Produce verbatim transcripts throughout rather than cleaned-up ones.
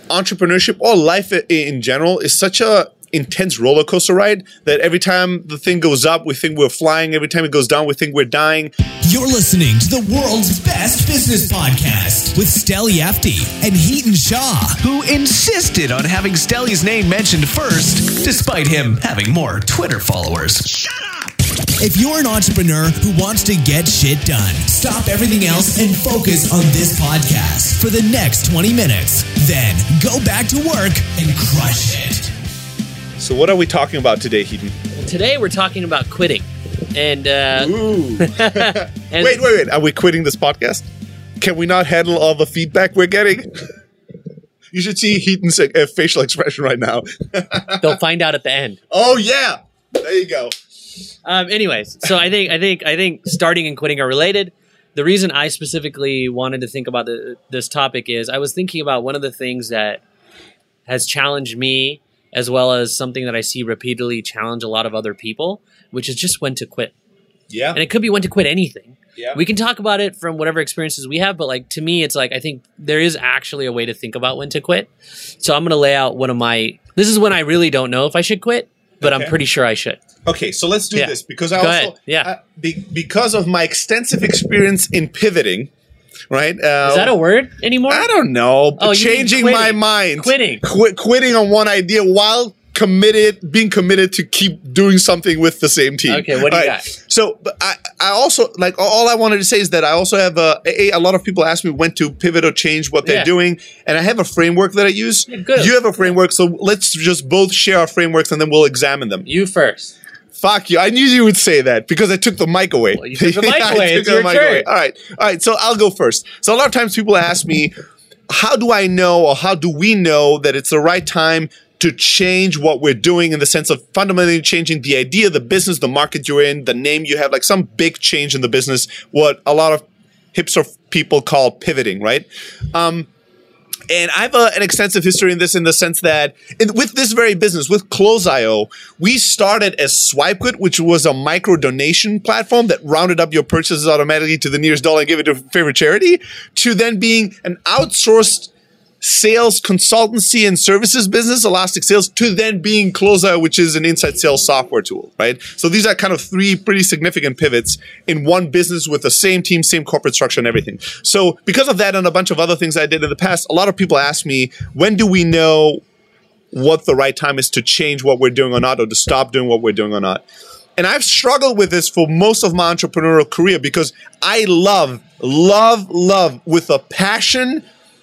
entrepreneurship or life in general is such a intense roller coaster ride that every time the thing goes up, we think we're flying. Every time it goes down, we think we're dying. You're listening to the world's best business podcast with Steli Efti and Hiten Shah, who insisted on having Steli's name mentioned first, despite him having more Twitter followers. Shut up! If you're an entrepreneur who wants to get shit done, stop everything else and focus on this podcast for the next twenty minutes. Then go back to work and crush it. So what are we talking about today, Hiten? Well, today we're talking about quitting. And, uh... Ooh. and wait, wait, wait. Are we quitting this podcast? Can we not handle all the feedback we're getting? You should see Heaton's uh, facial expression right now. They'll find out at the end. Oh, yeah. There you go. Um, anyways, so I think I think I think starting and quitting are related. The reason I specifically wanted to think about the, this topic is I was thinking about one of the things that has challenged me, as well as something that I see repeatedly challenge a lot of other people, which is just when to quit. Yeah. And it could be when to quit anything. Yeah. We can talk about it from whatever experiences we have, but like to me, it's like I think there is actually a way to think about when to quit. So I'm going to lay out one of my. This is when I really don't know if I should quit, but okay. I'm pretty sure I should. Okay, so let's do yeah. this because I Go also ahead. Yeah. uh, be, because of my extensive experience in pivoting. Right? Uh, Is that a word anymore? I don't know. Oh, changing my mind. Quitting. Qu- quitting on one idea while committed, being committed to keep doing something with the same team. Okay, what do you right. got? So, but I, I also, like, all I wanted to say is that I also have a, a, a lot of people ask me when to pivot or change what they're yeah. doing. And I have a framework that I use. Yeah, good. You have a framework. So let's just both share our frameworks and then we'll examine them. You first. Fuck you. I knew you would say that because I took the mic away. Well, you took the mic away. It's your turn. Away. All right. All right. So I'll go first. So a lot of times people ask me, how do I know or how do we know that it's the right time to change what we're doing in the sense of fundamentally changing the idea, the business, the market you're in, the name you have, like some big change in the business, what a lot of hipster people call pivoting, right? Um, And I have a, an extensive history in this in the sense that in, with this very business, with Close dot I O, we started as SwipeGood, which was a micro donation platform that rounded up your purchases automatically to the nearest dollar and gave it to your favorite charity, to then being an outsourced sales consultancy and services business, Elastic Sales, to then being Close dot I O, which is an inside sales software tool, right? So these are kind of three pretty significant pivots in one business with the same team, same corporate structure and everything. So because of that and a bunch of other things I did in the past, a lot of people ask me, when do we know what the right time is to change what we're doing or not, or to stop doing what we're doing or not? And I've struggled with this for most of my entrepreneurial career because I love, love, love with a passion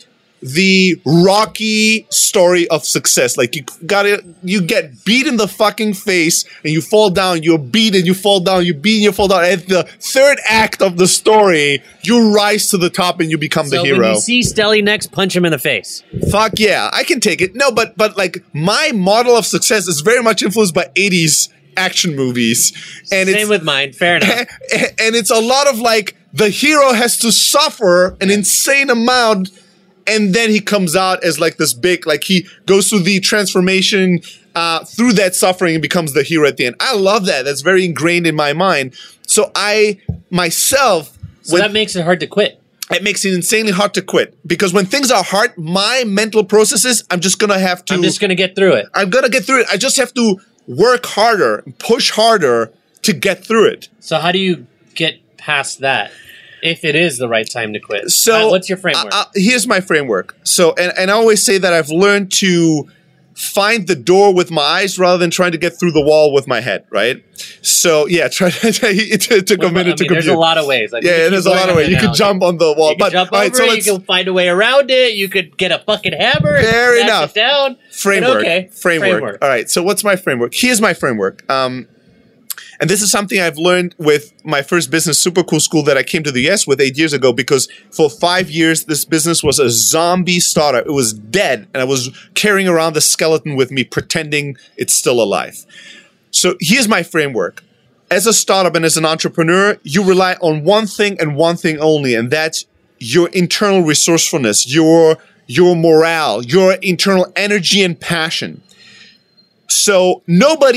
the Rocky story of success. Like you got it, you get beat in the fucking face and you fall down, you're beat and you fall down, you beat and you fall down. At the third act of the story, you rise to the top and you become so the hero. When you see Steli next, punch him in the face. Fuck yeah, I can take it. No, but but like my model of success is very much influenced by eighties action movies. And Same it's, with mine, fair enough. And it's a lot of like the hero has to suffer an insane amount. And then he comes out as like this big, like he goes through the transformation uh, through that suffering and becomes the hero at the end. I love that. That's very ingrained in my mind. So I myself. So when, that makes it hard to quit. It makes it insanely hard to quit because when things are hard, my mental processes, I'm just going to have to. I'm just going to get through it. I'm going to get through it. I just have to work harder, push harder to get through it. So how do you get past that? If it is the right time to quit. So uh, what's your framework? Uh, uh, here's my framework. So, and, and I always say that I've learned to find the door with my eyes rather than trying to get through the wall with my head, right? So, yeah, try, it, it took well, a minute I mean, to compute. There's a lot of ways. Like, yeah, there's a lot of ways. You could jump on the wall. You but, can jump all over right, so it, you can find a way around it, you could get a fucking hammer, fair and enough. It down. Framework. Okay. framework. Framework. All right, so what's my framework? Here's my framework. Um, And this is something I've learned with my first business, Super Cool School, that I came to the U S with eight years ago, because for five years, this business was a zombie startup. It was dead, and I was carrying around the skeleton with me, pretending it's still alive. So here's my framework. As a startup and as an entrepreneur, you rely on one thing and one thing only, and that's your internal resourcefulness, your, your morale, your internal energy and passion. So nobody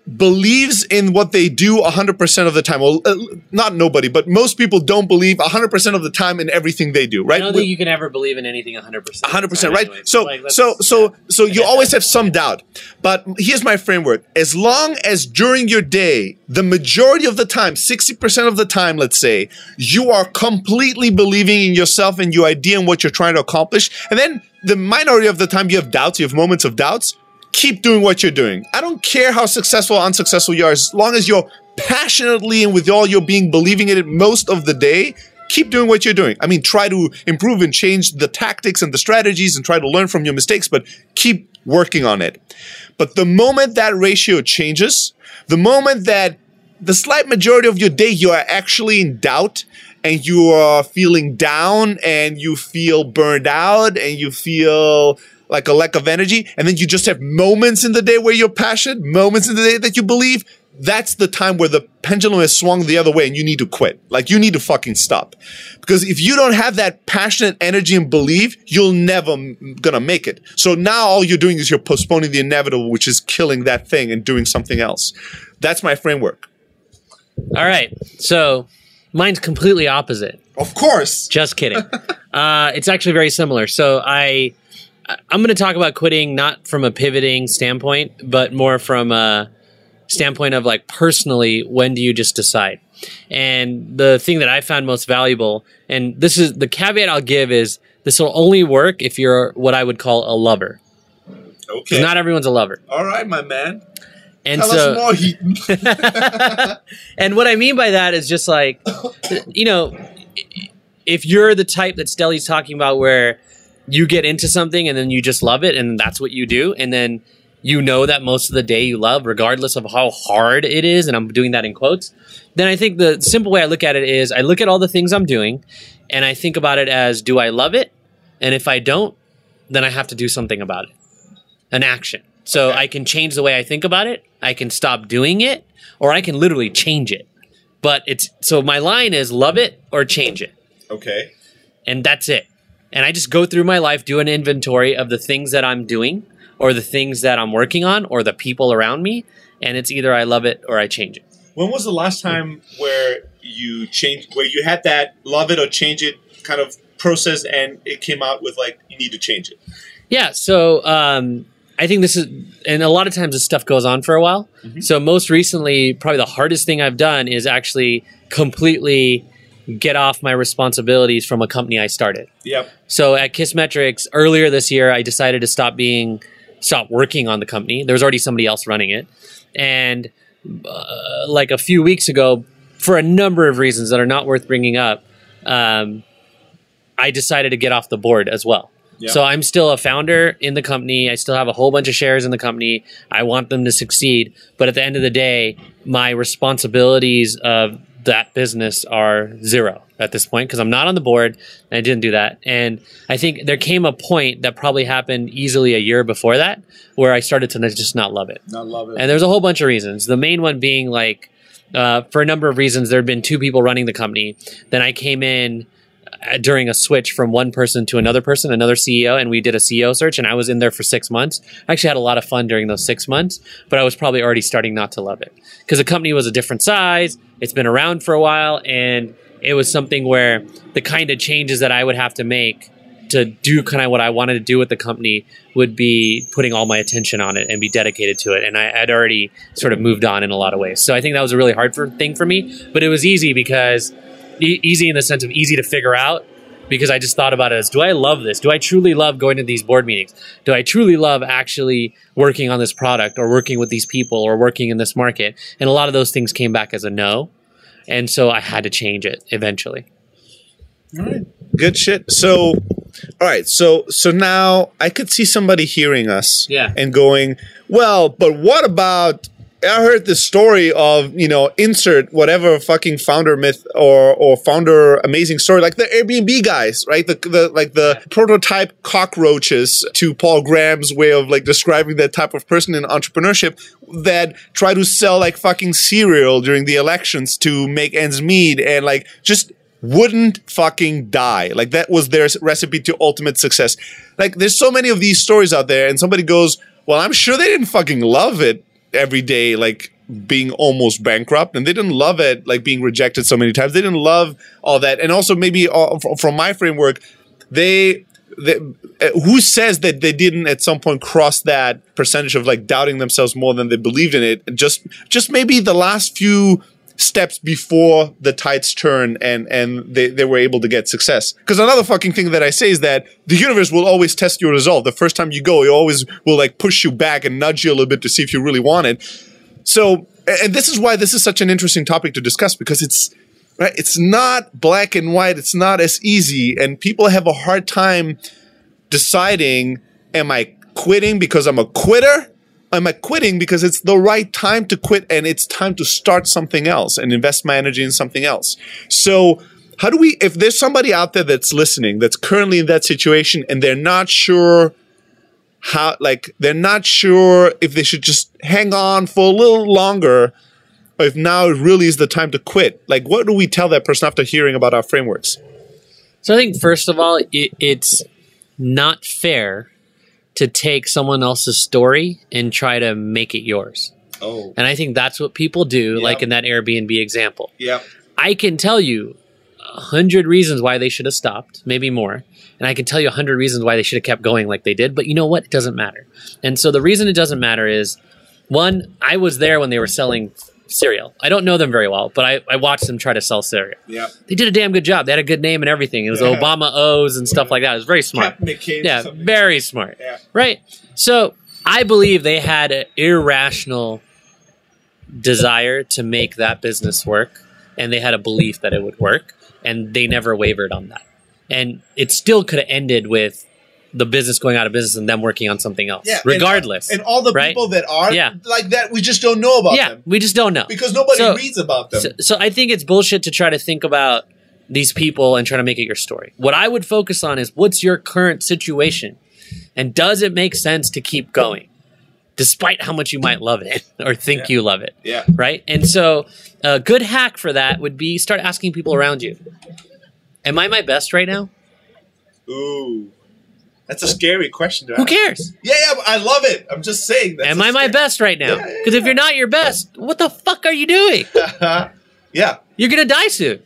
believes in what they do one hundred percent of the time. Well, uh, not nobody, but most people don't believe one hundred percent of the time in everything they do, right? I don't think you can ever believe in anything one hundred percent. one hundred percent, right? Anyway. So, Like, let's- so, so, yeah. so you get always that. have some doubt. But here's my framework. As long as during your day, the majority of the time, sixty percent of the time, let's say, you are completely believing in yourself and your idea and what you're trying to accomplish, and then the minority of the time you have doubts, you have moments of doubts, keep doing what you're doing. I don't care how successful or unsuccessful you are, as long as you're passionately and with all your being believing in it most of the day, keep doing what you're doing. I mean, try to improve and change the tactics and the strategies and try to learn from your mistakes, but keep working on it. But the moment that ratio changes, the moment that the slight majority of your day you are actually in doubt and you are feeling down and you feel burned out and you feel like a lack of energy, and then you just have moments in the day where you're passionate, moments in the day that you believe, that's the time where the pendulum has swung the other way and you need to quit. Like, you need to fucking stop. Because if you don't have that passionate energy and belief, you'll never m- gonna make it. So now all you're doing is you're postponing the inevitable, which is killing that thing and doing something else. That's my framework. All right. So mine's completely opposite. Of course. Just kidding. uh, it's actually very similar. So I, I'm going to talk about quitting not from a pivoting standpoint, but more from a standpoint of like personally, when do you just decide? And the thing that I found most valuable, and this is the caveat I'll give, is this will only work if you're what I would call a lover. Okay. Not everyone's a lover. All right, my man. And Tell so, us more, Heaton. and what I mean by that is just like, you know, if you're the type that Stelly's talking about where you get into something and then you just love it and that's what you do, and then you know that most of the day you love, regardless of how hard it is, and I'm doing that in quotes, then I think the simple way I look at it is I look at all the things I'm doing and I think about it as, do I love it? And if I don't, then I have to do something about it. An action. So Okay. I can change the way I think about it, I can stop doing it, or I can literally change it. But it's, so my line is love it or change it. Okay. And that's it. And I just go through my life, do an inventory of the things that I'm doing or the things that I'm working on or the people around me. And it's either I love it or I change it. When was the last time where you changed, where you had that love it or change it kind of process and it came out with like, you need to change it? Yeah. So um, I think this is, and a lot of times this stuff goes on for a while. Mm-hmm. So most recently, probably the hardest thing I've done is actually completely get off my responsibilities from a company I started. Yep. So at Kissmetrics earlier this year, I decided to stop being, stop working on the company. There was already somebody else running it. And uh, like a few weeks ago, for a number of reasons that are not worth bringing up, um, I decided to get off the board as well. Yep. So I'm still a founder in the company. I still have a whole bunch of shares in the company. I want them to succeed. But at the end of the day, my responsibilities of that business are zero at this point because I'm not on the board and I didn't do that. And I think there came a point that probably happened easily a year before that where I started to just not love it. Not love it. And there's a whole bunch of reasons. The main one being like, uh, for a number of reasons, there had been two people running the company. Then I came in during a switch from one person to another person, another C E O, and we did a C E O search, and I was in there for six months. I actually had a lot of fun during those six months, but I was probably already starting not to love it because the company was a different size. It's been around for a while, and it was something where the kind of changes that I would have to make to do kind of what I wanted to do with the company would be putting all my attention on it and be dedicated to it. And I had already sort of moved on in a lot of ways. So I think that was a really hard for, thing for me, but it was easy because e- easy in the sense of easy to figure out because I just thought about it as, do I love this? Do I truly love going to these board meetings? Do I truly love actually working on this product or working with these people or working in this market? And a lot of those things came back as a no. And so I had to change it eventually. All right. Good shit. So, all right. So, so now I could see somebody hearing us Yeah. and going, well, but what about, I heard this story of, you know, insert whatever fucking founder myth or, or founder amazing story, like the Airbnb guys, right? The, the, like the yeah. prototype cockroaches to Paul Graham's way of like describing that type of person in entrepreneurship that try to sell like fucking cereal during the elections to make ends meet and like just wouldn't fucking die. Like that was their recipe to ultimate success. Like there's so many of these stories out there and somebody goes, well, I'm sure they didn't fucking love it every day, like being almost bankrupt, and they didn't love it, like being rejected so many times. They didn't love all that. And also maybe uh, from my framework, they, they uh, who says that they didn't at some point cross that percentage of like doubting themselves more than they believed in it? Just, just maybe the last few steps before the tides turn and and they, they were able to get success. Because another fucking thing that I say is that the universe will always test your resolve. The first time you go, it always will like push you back and nudge you a little bit to see if you really want it. So, and this is why this is such an interesting topic to discuss, because it's right, it's not black and white. It's not as easy, and people have a hard time deciding: am I quitting because I'm a quitter? Am I quitting because it's the right time to quit and it's time to start something else and invest my energy in something else? So how do we, if there's somebody out there that's listening, that's currently in that situation and they're not sure how, like, they're not sure if they should just hang on for a little longer or if now really is the time to quit, like, what do we tell that person after hearing about our frameworks? So I think, first of all, it, it's not fair to take someone else's story and try to make it yours. Oh. And I think that's what people do, Yep. like in that Airbnb example. Yeah. I can tell you a hundred reasons why they should have stopped, maybe more. And I can tell you a hundred reasons why they should have kept going like they did. But you know what? It doesn't matter. And so the reason it doesn't matter is, one, I was there when they were selling cereal. I don't know them very well, but I, I watched them try to sell cereal. Yeah. They did a damn good job. They had a good name and everything. It was Yeah. Obama O's and stuff like that. It was very smart. Captain McCain or Yeah, something. very smart. Yeah. Right? So I believe they had an irrational desire to make that business work, and they had a belief that it would work, and they never wavered on that. And it still could have ended with the business going out of business and them working on something else, Yeah, and- regardless. And all the right? people that are Yeah. like that, we just don't know about yeah, them. we just don't know. Because nobody So- reads about them. So, so I think it's bullshit to try to think about these people and try to make it your story. What I would focus on is, what's your current situation? And does it make sense to keep going? Despite how much you might love it or think Yeah. you love it. Yeah. Right? And so a good hack for that would be start asking people around you, am I my best right now? Ooh. That's a scary question to Who ask. cares? Yeah, yeah, but I love it. I'm just saying that. Am I my best right now? Yeah, yeah, Because if yeah. you're not your best, what the fuck are you doing? Yeah. You're going to die soon.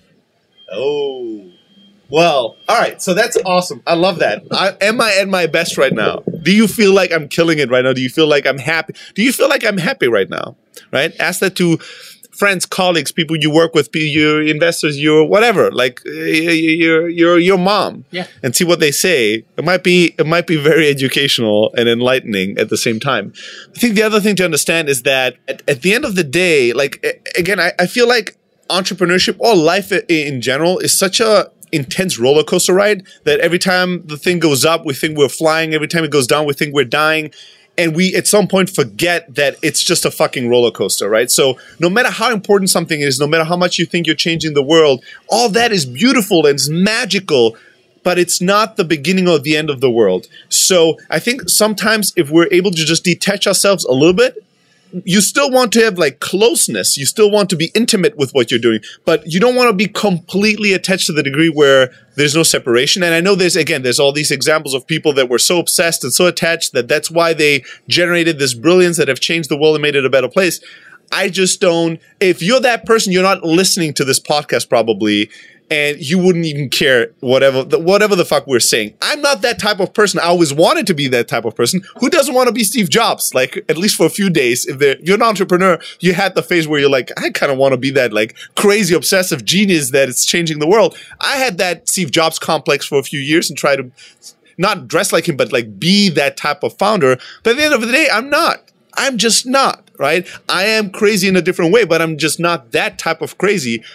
Oh. Well, all right. So that's awesome. I love that. I, am I at my best right now? Do you feel like I'm killing it right now? Do you feel like I'm happy? Do you feel like I'm happy right now? Right? Ask that to friends, colleagues, people you work with, pe- your investors, your whatever, like uh, your your your mom, Yeah. and see what they say. It might be it might be very educational and enlightening at the same time. I think the other thing to understand is that at, at the end of the day, like a- again, I, I feel like entrepreneurship or life i- in general is such a intense roller coaster ride that every time the thing goes up, we think we're flying. Every time it goes down, we think we're dying. And we, at some point, forget that it's just a fucking roller coaster, right? So no matter how important something is, no matter how much you think you're changing the world, all that is beautiful and it's magical, but it's not the beginning or the end of the world. So I think sometimes if we're able to just detach ourselves a little bit, you still want to have like closeness. You still want to be intimate with what you're doing, but you don't want to be completely attached to the degree where there's no separation. And I know there's, again, there's all these examples of people that were so obsessed and so attached that that's why they generated this brilliance that have changed the world and made it a better place. I just don't, if you're that person, you're not listening to this podcast probably, and you wouldn't even care whatever the, whatever the fuck we're saying. I'm not that type of person. I always wanted to be that type of person. Who doesn't want to be Steve Jobs? Like, at least for a few days. If they're- you're an entrepreneur, you had the phase where you're like, I kind of want to be that like crazy obsessive genius that is changing the world. I had that Steve Jobs complex for a few years and try to not dress like him, but like be that type of founder. But at the end of the day, I'm not. I'm just not, right? I am crazy in a different way, but I'm just not that type of crazy